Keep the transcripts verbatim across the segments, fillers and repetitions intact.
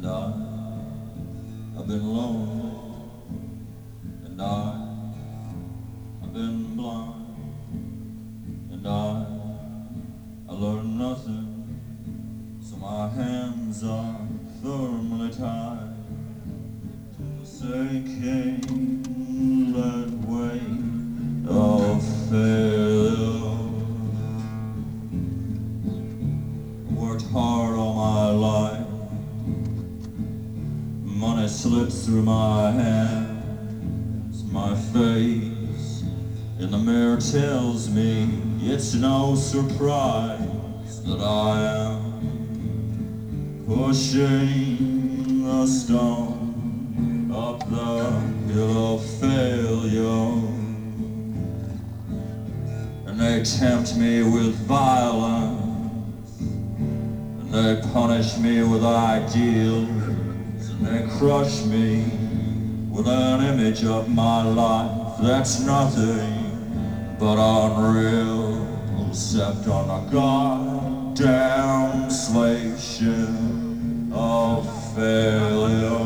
And I, I've been lonely, and I, I've been blind, and I, I learned nothing, so my hands are firmly tied to the sinking lead weight of failure. Worked hard all my life, money slips through my hands, my face in the mirror tells me it's no surprise that I am pushing a stone up the hill of failure. And they tempt me with violence, and they punish me with ideals, and they crush me with an image of my life that's nothing but unreal, except on a goddamn slave ship of failure.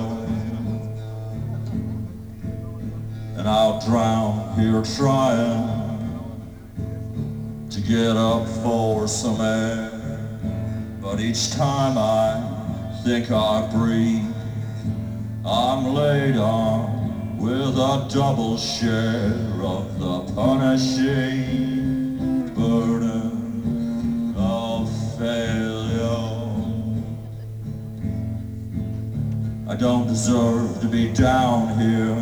And I'll drown here trying to get up for some air, but each time I think I breathe, I'm laid on with a double share of the punishing burden of failure. I don't deserve to be down here,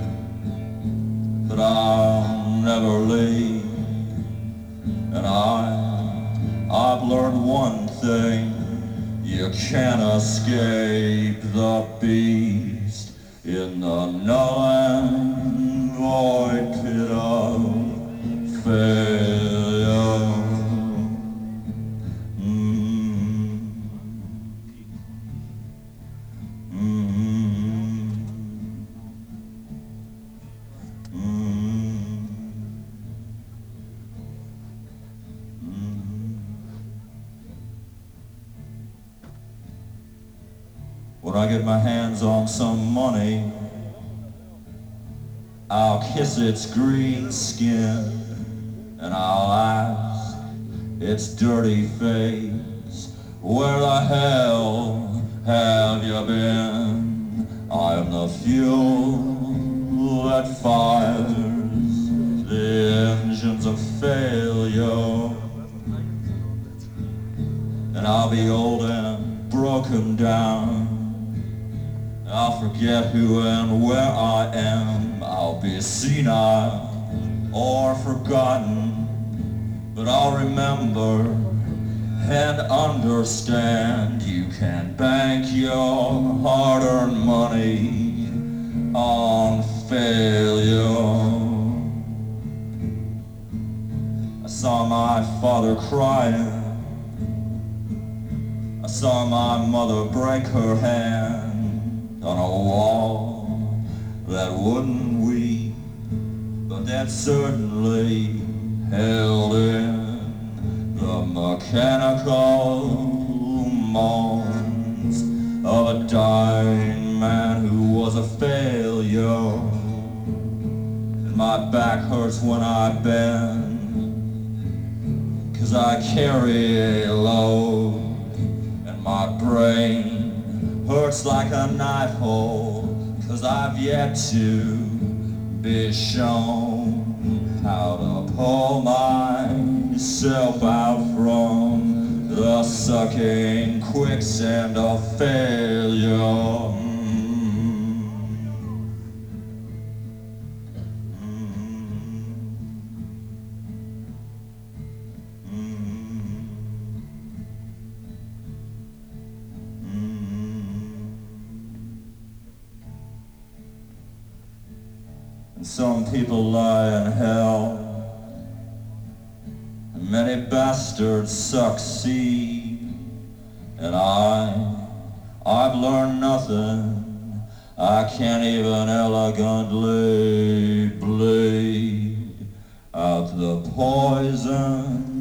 but I'll never leave. And I, I've learned one thing: you can't escape the beast in the null and void pit of failure. Mm-hmm. Mm-hmm. Mm-hmm. When I get my hands on some money, I'll kiss its green skin, and I'll ask its dirty face, where the hell have you been? I am the fuel that fires the engines of failure. And I'll be old and broken down, I'll forget who and where I am. I'll be senile or forgotten, but I'll remember and understand you can bank your hard-earned money on failure. I saw my father crying, I saw my mother break her hand on a wall that wouldn't weep, but that certainly held in the mechanical moans of a dying man who was a failure. And my back hurts when I bend, 'cause I carry a load, and my brain hurts like a knife hole, 'cause I've yet to be shown how to pull myself out from the sucking quicksand of failure. And some people lie in hell, and many bastards succeed. And I, I've learned nothing. I can't even elegantly bleed out the poison